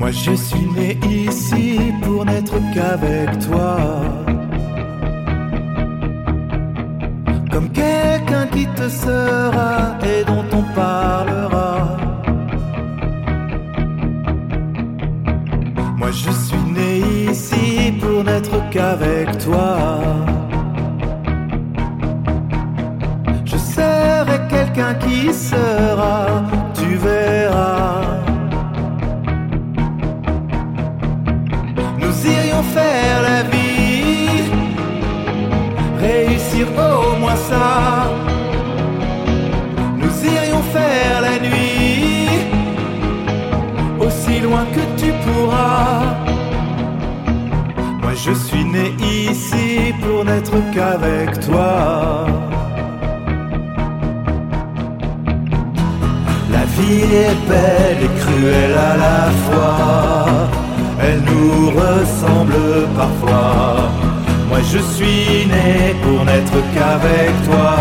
Moi je suis né ici pour n'être qu'avec toi, comme quelqu'un qui te sera et dont on parlera. Moi je suis né ici pour n'être qu'avec toi. Je serai quelqu'un qui sera, tu verras. Nous irions faire la vie, réussir au moins ça. Nous irions faire la nuit, aussi loin que tu pourras. Moi je suis né ici pour n'être qu'avec toi. La vie est belle et cruelle à la fois, elle nous ressemble parfois. Moi je suis né pour n'être qu'avec toi.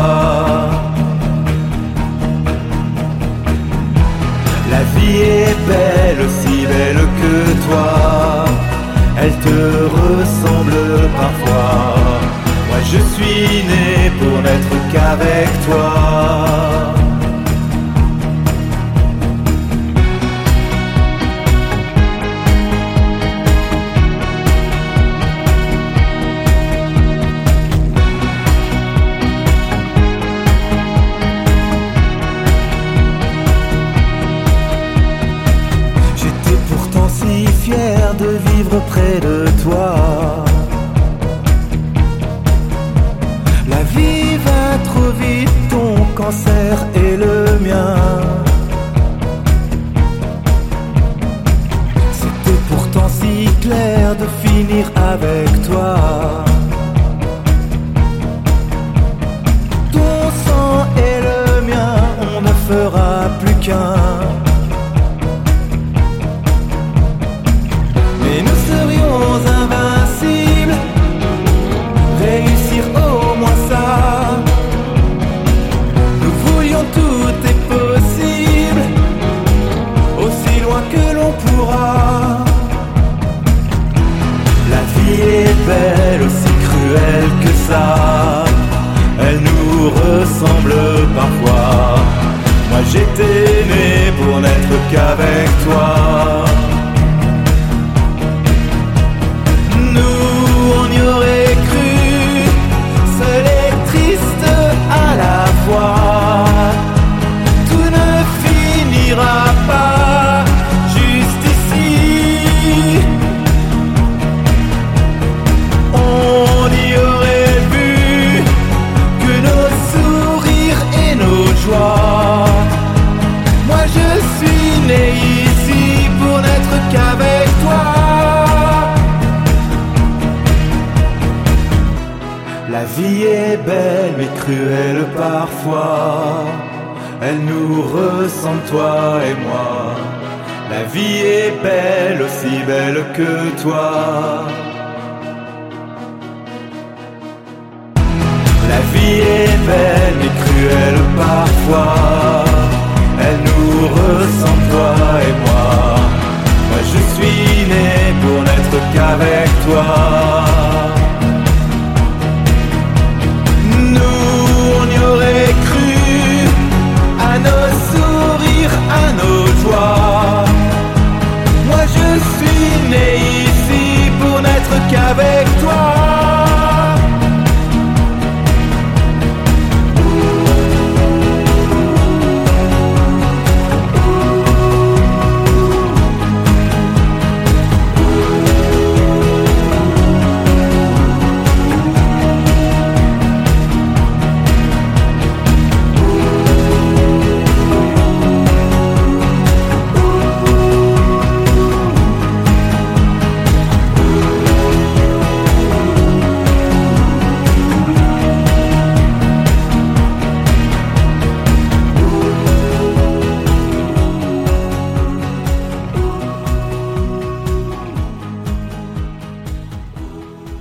La vie est belle, aussi belle que toi, elle te ressemble parfois. Moi je suis né pour n'être qu'avec toi. Fier de vivre près de toi. La vie va trop vite, ton cancer et le mien. C'était pourtant si clair de finir avec toi. Ton sang et le mien, on ne fera plus qu'un. Invincible, réussir au moins ça. Nous voulions tout est possible, aussi loin que l'on pourra. La vie est belle, aussi cruelle que ça, elle nous ressemble parfois. Moi j'étais né pour n'être qu'avec toi. On y aurait cru, seul et triste à la fois. Tout ne finira pas juste ici. On y aurait vu que nos sourires et nos joies. Moi je suis né ici pour n'être qu'avec toi. La vie est belle mais cruelle parfois, elle nous ressemble toi et moi. La vie est belle, aussi belle que toi. La vie est belle mais cruelle parfois,